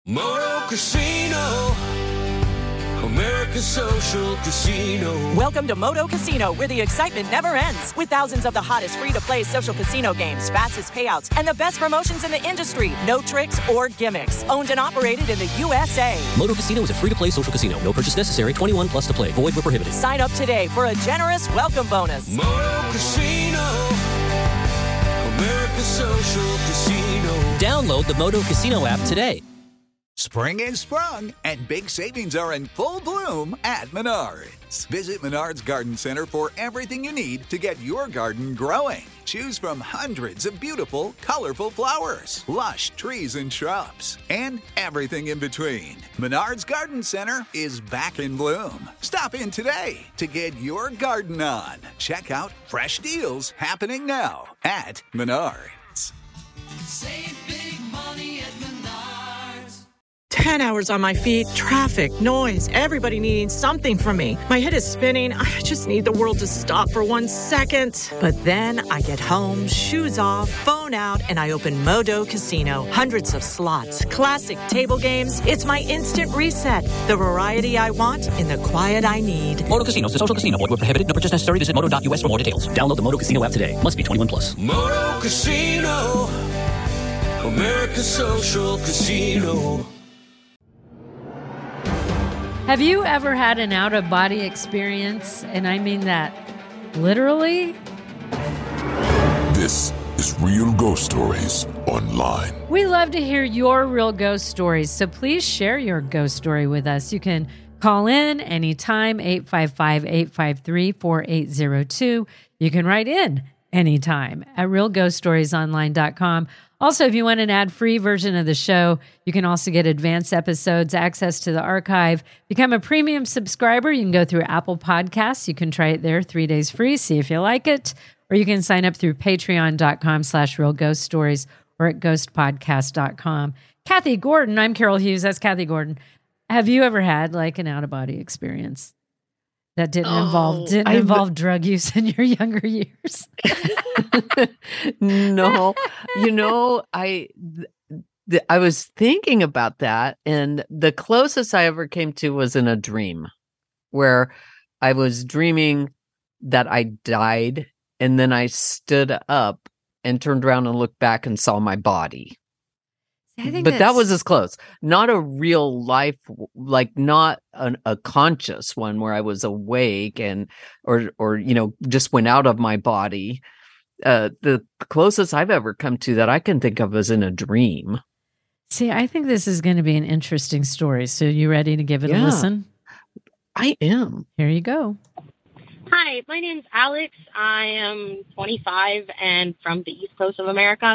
Moto Casino, America's social casino. Welcome to Moto Casino, where the excitement never ends. With thousands of the hottest free-to-play social casino games, fastest payouts, and the best promotions in the industry. No tricks or gimmicks. Owned and operated in the USA. Moto Casino is a free-to-play social casino. No purchase necessary. 21 plus to play. Void where prohibited. Sign up today for a generous welcome bonus. Moto Casino, America's social casino. Download the Moto Casino app today. Spring is sprung, and big savings are in full bloom at Menards. Visit Menards Garden Center for everything you need to get your garden growing. Choose from hundreds of beautiful, colorful flowers, lush trees and shrubs, and everything in between. Menards Garden Center is back in bloom. Stop in today to get your garden on. Check out fresh deals happening now at Menards. Save big money at Menards. 10 hours on my feet, traffic, noise, everybody needing something from me. My head is spinning. I just need the world to stop for 1 second. But then I get home, shoes off, phone out, and I open Moto Casino. Hundreds of slots, classic table games. It's my instant reset. The variety I want in the quiet I need. Moto Casino is a social casino. Void where prohibited. No purchase necessary. Visit moto.us for more details. Download the Moto Casino app today. Must be 21 plus. Moto Casino, America's social casino. Have you ever had an out-of-body experience? And I mean that literally. This is Real Ghost Stories Online. We love to hear your real ghost stories, so please share your ghost story with us. You can call in anytime, 855-853-4802. You can write in anytime at realghoststoriesonline.com. Also, if you want an ad-free version of the show, you can also get advanced episodes, access to the archive. Become a premium subscriber. You can go through Apple Podcasts. You can try it there 3 days free, see if you like it. Or you can sign up through patreon.com/realghoststories or at ghostpodcast.com. Kathy Gordon, I'm Carol Hughes. That's Kathy Gordon. Have you ever had like an out-of-body experience that didn't involve drug use in your younger years? No, I was thinking about that, and the closest I ever came to was in a dream where I was dreaming that I died, and then I stood up and turned around and looked back and saw my body. But that was as close. Not a real life, like not a conscious one where I was awake and or just went out of my body. The closest I've ever come to that I can think of is in a dream. See, I think this is going to be an interesting story. So you ready to give it a listen? I am. Here you go. Hi, my name's Alex. I am 25 and from the East Coast of America.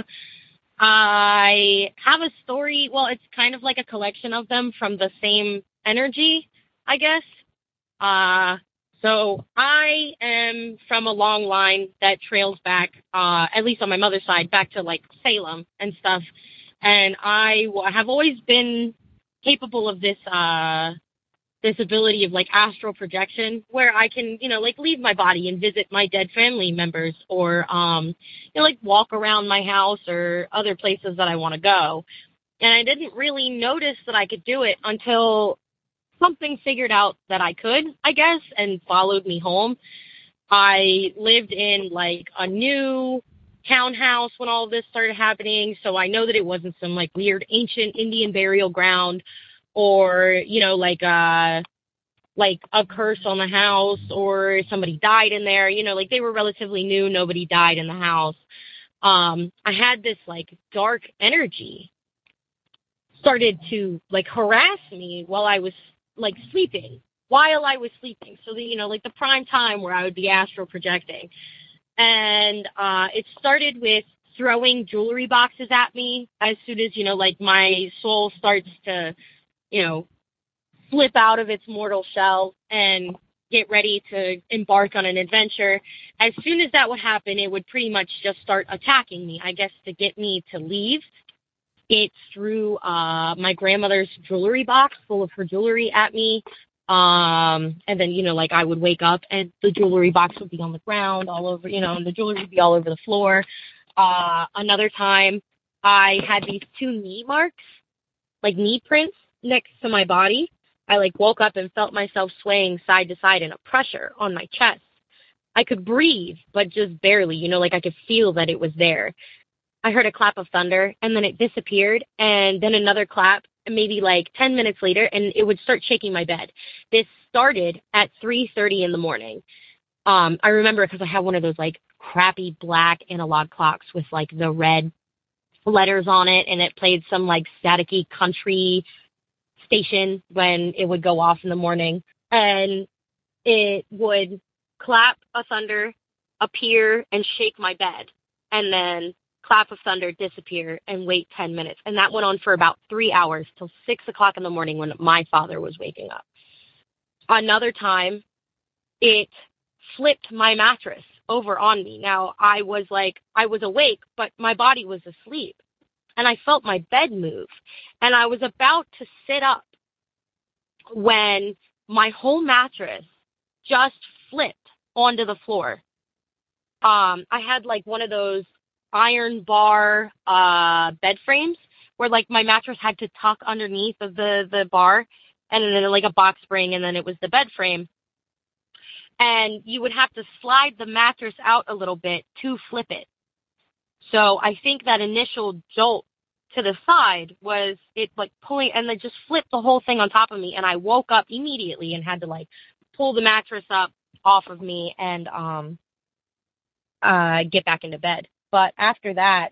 I have a story. Well, it's kind of like a collection of them from the same energy, I guess. So I am from a long line that trails back, at least on my mother's side, back to like Salem and stuff. And I have always been capable of this ability of like astral projection where I can, like leave my body and visit my dead family members or, like walk around my house or other places that I want to go. And I didn't really notice that I could do it until something figured out that I could, I guess, and followed me home. I lived in like a new townhouse when all of this started happening. So I know that it wasn't some like weird ancient Indian burial ground or, like a curse on the house or somebody died in there, like they were relatively new. Nobody died in the house. I had this like dark energy started to like harass me while I was sleeping. So like the prime time where I would be astral projecting. And it started with throwing jewelry boxes at me as soon as, like my soul starts to, slip out of its mortal shell and get ready to embark on an adventure. As soon as that would happen, it would pretty much just start attacking me, I guess, to get me to leave. It threw my grandmother's jewelry box full of her jewelry at me. And then, like I would wake up and the jewelry box would be on the ground all over, and the jewelry would be all over the floor. Another time I had these 2 knee marks, like knee prints next to my body. I like woke up and felt myself swaying side to side and a pressure on my chest. I could breathe, but just barely, like I could feel that it was there. I heard a clap of thunder and then it disappeared, and then another clap, maybe like 10 minutes later, and it would start shaking my bed. This started at 3:30 in the morning. I remember because I had one of those like crappy black analog clocks with like the red letters on it, and it played some like staticky country station when it would go off in the morning, and it would clap a thunder, appear, and shake my bed, and then clap of thunder, disappear, and wait 10 minutes. And that went on for about 3 hours till 6 o'clock in the morning when my father was waking up. Another time, it flipped my mattress over on me. Now, I was awake, but my body was asleep. And I felt my bed move. And I was about to sit up when my whole mattress just flipped onto the floor. I had like one of those iron bar bed frames where like my mattress had to tuck underneath of the bar, and then like a box spring, and then it was the bed frame. And you would have to slide the mattress out a little bit to flip it. So I think that initial jolt to the side was it like pulling, and then just flipped the whole thing on top of me. And I woke up immediately and had to like pull the mattress up off of me and get back into bed. But after that,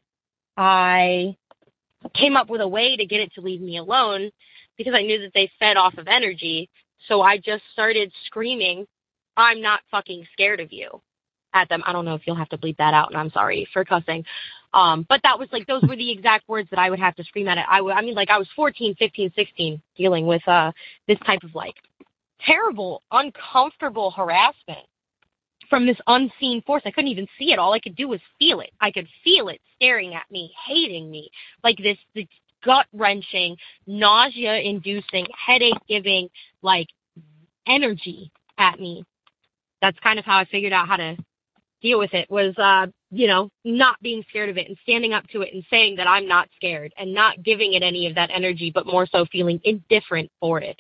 I came up with a way to get it to leave me alone because I knew that they fed off of energy. So I just started screaming, "I'm not fucking scared of you," at them. I don't know if you'll have to bleep that out, and I'm sorry for cussing. But that was like, those were the exact words that I would have to scream at it. I was 14, 15, 16 dealing with this type of like terrible, uncomfortable harassment from this unseen force. I couldn't even see it. All I could do was feel it. I could feel it staring at me, hating me, like this gut-wrenching, nausea-inducing, headache-giving, like, energy at me. That's kind of how I figured out how to deal with it, was, not being scared of it and standing up to it and saying that I'm not scared and not giving it any of that energy, but more so feeling indifferent for it.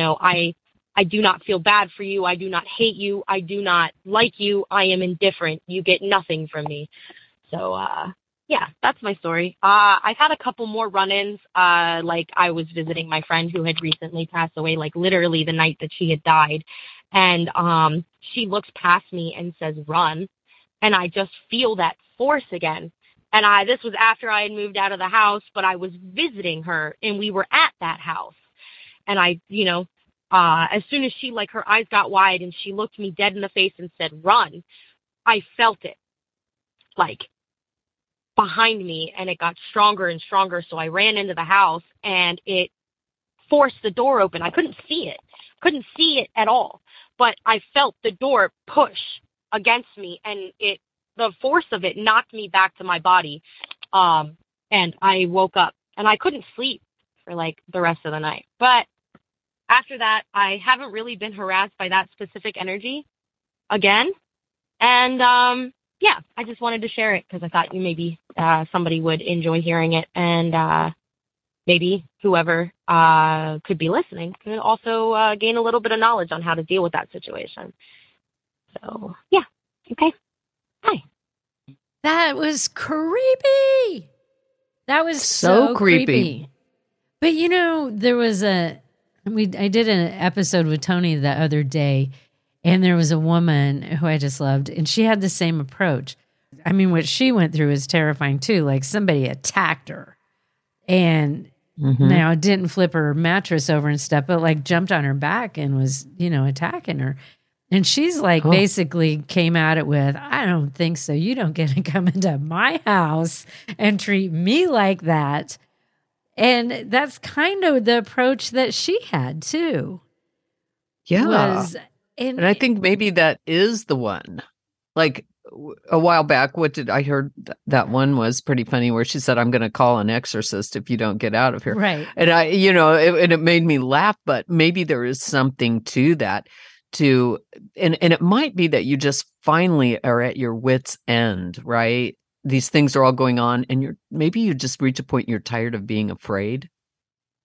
I do not feel bad for you. I do not hate you. I do not like you. I am indifferent. You get nothing from me. So, yeah, that's my story. I've had a couple more run-ins. Like I was visiting my friend who had recently passed away, like literally the night that she had died. And she looks past me and says, "Run." And I just feel that force again. And this was after I had moved out of the house, but I was visiting her and we were at that house. And as soon as she, like, her eyes got wide and she looked me dead in the face and said, "Run," I felt it, like, behind me, and it got stronger and stronger. So I ran into the house, and it forced the door open. I couldn't see it at all, but I felt the door push against me, and the force of it knocked me back to my body. And I woke up, and I couldn't sleep for, like, the rest of the night. But after that, I haven't really been harassed by that specific energy again. And, yeah, I just wanted to share it because I thought maybe somebody would enjoy hearing it. And maybe whoever could be listening could also gain a little bit of knowledge on how to deal with that situation. So, yeah. Okay. Hi. That was creepy. That was so creepy. But, there was I did an episode with Tony the other day, and there was a woman who I just loved, and she had the same approach. I mean, what she went through is terrifying too. Like somebody attacked her, and now it didn't flip her mattress over and stuff, but like jumped on her back and was, attacking her. And she's like, basically came at it with, "I don't think so. You don't get to come into my house and treat me like that." And that's kind of the approach that she had too. Yeah. And I think maybe that is the one. Like a while back, I heard that one was pretty funny where she said, "I'm going to call an exorcist if you don't get out of here." Right. And it made me laugh, but maybe there is something to that and it might be that you just finally are at your wit's end, right? These things are all going on, and maybe you just reach a point you're tired of being afraid.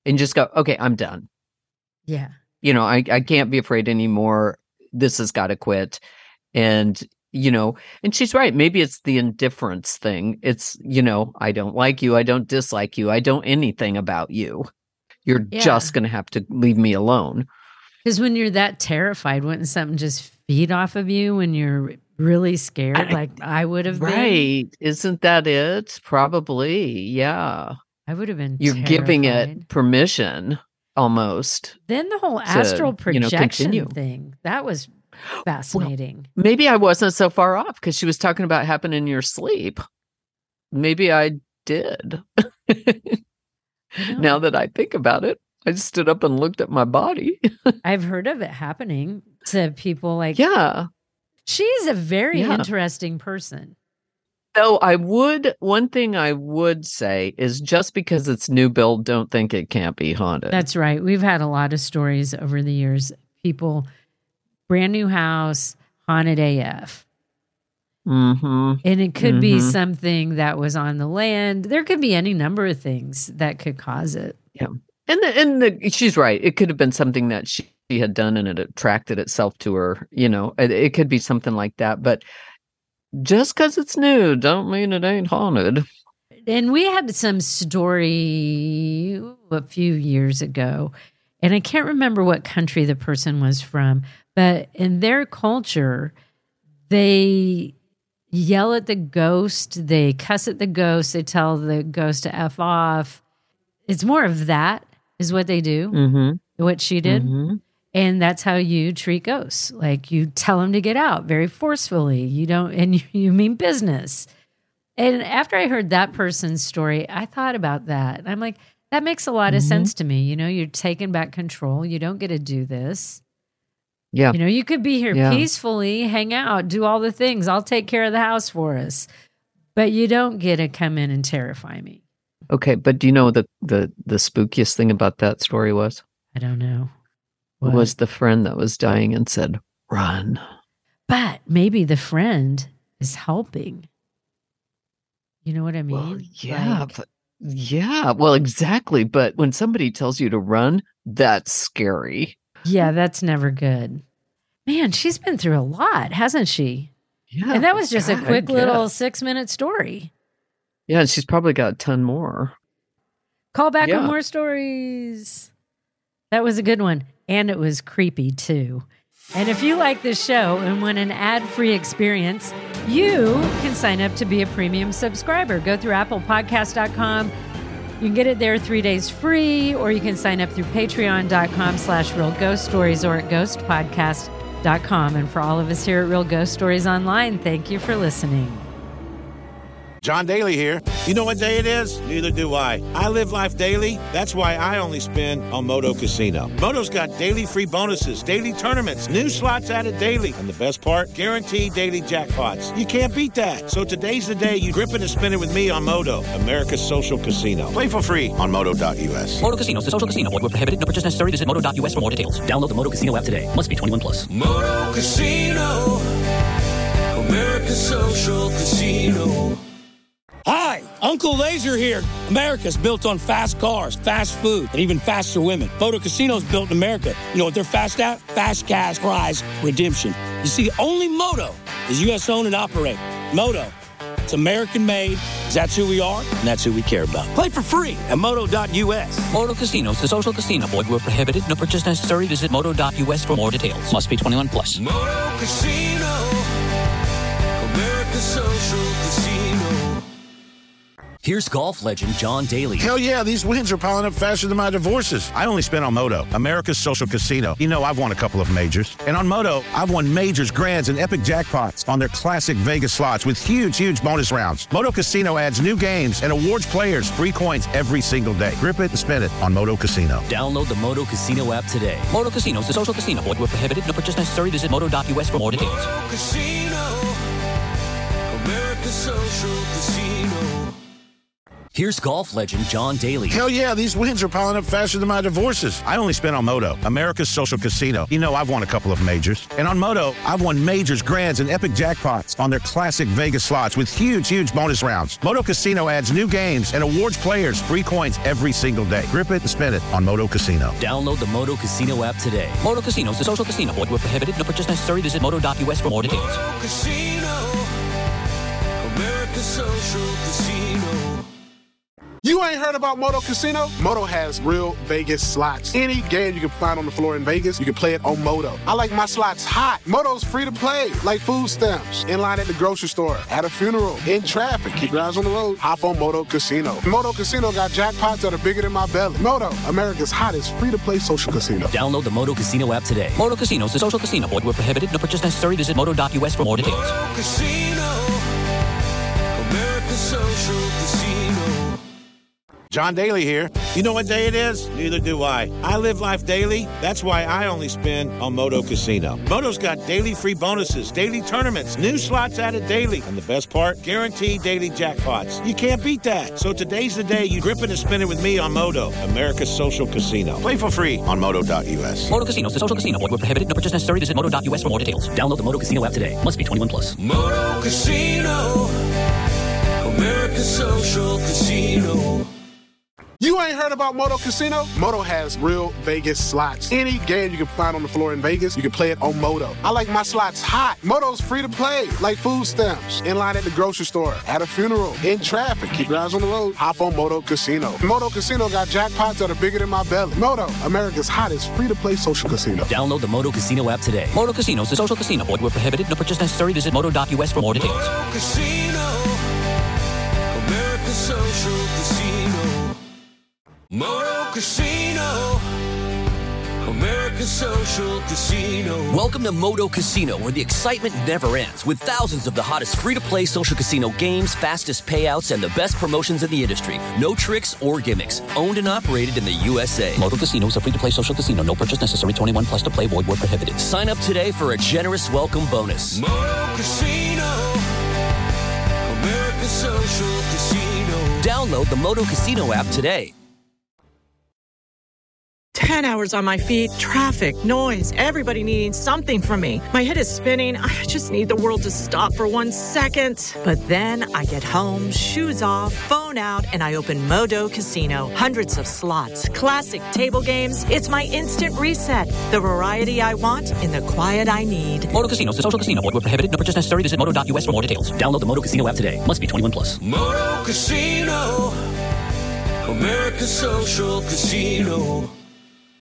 and just go, okay, I'm done. Yeah. You know, I can't be afraid anymore. This has got to quit. And, you know, and she's right. Maybe it's the indifference thing. It's, you know, I don't like you. I don't dislike you. I don't anything about you. You're just going to have to leave me alone. Because when you're that terrified, wouldn't something just feed off of you when you're really scared, like I would have been? Right. Isn't that it? Probably. Yeah. I would have been You're giving terrified. it permission almost. Then the whole astral projection continue. thing, that was fascinating. Well, maybe I wasn't so far off because she was talking about happening in your sleep. Maybe I did. Now that I think about it, I just stood up and looked at my body. I've heard of it happening to people like, yeah. She's a very interesting person. Though one thing I would say is just because it's new build, don't think it can't be haunted. That's right. We've had a lot of stories over the years. People, brand new house, haunted AF. Mm-hmm. And it could be something that was on the land. There could be any number of things that could cause it. Yeah. And she's right. It could have been something that she had done and it attracted itself to her. You know, it could be something like that. But just because it's new, don't mean it ain't haunted. And we had some story a few years ago, and I can't remember what country the person was from, but in their culture, they yell at the ghost, they cuss at the ghost, they tell the ghost to F off. It's more of that is what they do, what she did. Mm-hmm. And that's how you treat ghosts. Like you tell them to get out very forcefully. You don't, and you mean business. And after I heard that person's story, I thought about that. And I'm like, that makes a lot of sense to me. You know, you're taking back control. You don't get to do this. Yeah. You know, you could be here peacefully, hang out, do all the things. I'll take care of the house for us. But you don't get to come in and terrify me. Okay. But do you know the spookiest thing about that story was? I don't know. What? Was the friend that was dying and said, run. But maybe the friend is helping. You know what I mean? Well, yeah. Well, exactly. But when somebody tells you to run, that's scary. Yeah, that's never good. Man, she's been through a lot, hasn't she? Yeah. And that was just a quick little 6-minute story. Yeah, and she's probably got a ton more. Call back with more stories. That was a good one. And it was creepy, too. And if you like this show and want an ad-free experience, you can sign up to be a premium subscriber. Go through applepodcast.com. You can get it there 3 days free, or you can sign up through patreon.com/realghoststories or at ghostpodcast.com. And for all of us here at Real Ghost Stories Online, thank you for listening. John Daly here. You know what day it is? Neither do I. I live life daily. That's why I only spin on Moto Casino. Moto's got daily free bonuses, daily tournaments, new slots added daily. And the best part? Guaranteed daily jackpots. You can't beat that. So today's the day you grip it and spin it with me on Moto, America's social casino. Play for free on Moto.us. Moto Casinos, the social casino. Void where prohibited. No purchase necessary. Visit Moto.us for more details. Download the Moto Casino app today. Must be 21 plus. Moto Casino, America's social casino. Hi, Uncle Laser here. America's built on fast cars, fast food, and even faster women. Moto Casino's built in America. You know what they're fast at? Fast cash prize redemption. You see, only Moto is U.S. owned and operated. Moto, it's American made. That's who we are, and that's who we care about. Play for free at Moto.us. Moto Casinos, the social casino. Void where prohibited. No purchase necessary. Visit Moto.us for more details. Must be 21 plus. Moto Casino, America's social casino. Here's golf legend John Daly. Hell yeah, these wins are piling up faster than my divorces. I only spin on Moto, America's social casino. You know, I've won a couple of majors. And on Moto, I've won majors, grands, and epic jackpots on their classic Vegas slots with huge bonus rounds. Moto Casino adds new games and awards players free coins every single day. Grip it and spin it on Moto Casino. Download the Moto Casino app today. Moto Casinos, the social casino. Void where prohibited. No purchase necessary. Visit Moto.us for more details. Moto Casino, America's social casino. Here's golf legend John Daly. Hell yeah, these wins are piling up faster than my divorces. I only spent on Moto, America's social casino. You know, I've won a couple of majors. And on Moto, I've won majors, grands, and epic jackpots on their classic Vegas slots with huge bonus rounds. Moto Casino adds new games and awards players free coins every single day. Grip it and spin it on Moto Casino. Download the Moto Casino app today. Moto Casino is a social casino. Void where prohibited. No purchase necessary. Visit moto.us for more details. Moto Casino, America's social casino. You ain't heard about Moto Casino? Moto has real Vegas slots. Any game you can find on the floor in Vegas, you can play it on Moto. I like my slots hot. Moto's free to play, like food stamps, in line at the grocery store, at a funeral, in traffic. Keep your eyes on the road. Hop on Moto Casino. Moto Casino got jackpots that are bigger than my belly. Moto, America's hottest free-to-play social casino. Download the Moto Casino app today. Moto Casino is a social casino. Void where prohibited. No purchase necessary. Visit moto.us for more details. Moto Casino, America's social casino. John Daly here. You know what day it is? Neither do I. I live life daily. That's why I only spin on Moto Casino. Moto's got daily free bonuses, daily tournaments, new slots added daily. And the best part? Guaranteed daily jackpots. You can't beat that. So today's the day you grip it and spin it with me on Moto, America's social casino. Play for free on moto.us. Moto Casino is a social casino. Void where prohibited. No purchase necessary. Visit moto.us for more details. Download the Moto Casino app today. Must be 21 plus. Moto Casino, America's social casino. You ain't heard about Moto Casino? Moto has real Vegas slots. Any game you can find on the floor in Vegas, you can play it on Moto. I like my slots hot. Moto's free to play, like food stamps, in line at the grocery store, at a funeral, in traffic. Keep your eyes on the road. Hop on Moto Casino. Moto Casino got jackpots that are bigger than my belly. Moto, America's hottest free-to-play social casino. Download the Moto Casino app today. Moto Casino is a social casino. Void where prohibited. No purchase necessary. Visit moto.us for more details. Moto Casino, America's social casino. Moto Casino, America's social casino. Welcome to Moto Casino, where the excitement never ends, with thousands of the hottest free-to-play social casino games, fastest payouts, and the best promotions in the industry. No tricks or gimmicks. Owned and operated in the USA. Moto Casino is a free-to-play social casino. No purchase necessary. 21 plus to play. Void where prohibited. Sign up today for a generous welcome bonus. Moto Casino, America's social casino. Download the Moto Casino app today. 10 hours on my feet, traffic, noise, everybody needing something from me. My head is spinning. I just need the world to stop for 1 second. But then I get home, shoes off, phone out, and I open Moto Casino. Hundreds of slots, classic table games. It's my instant reset. The variety I want in the quiet I need. Moto Casino is a social casino. Void where prohibited. No purchase necessary. Visit moto.us for more details. Download the Moto Casino app today. Must be 21 plus. Moto Casino, America's social casino.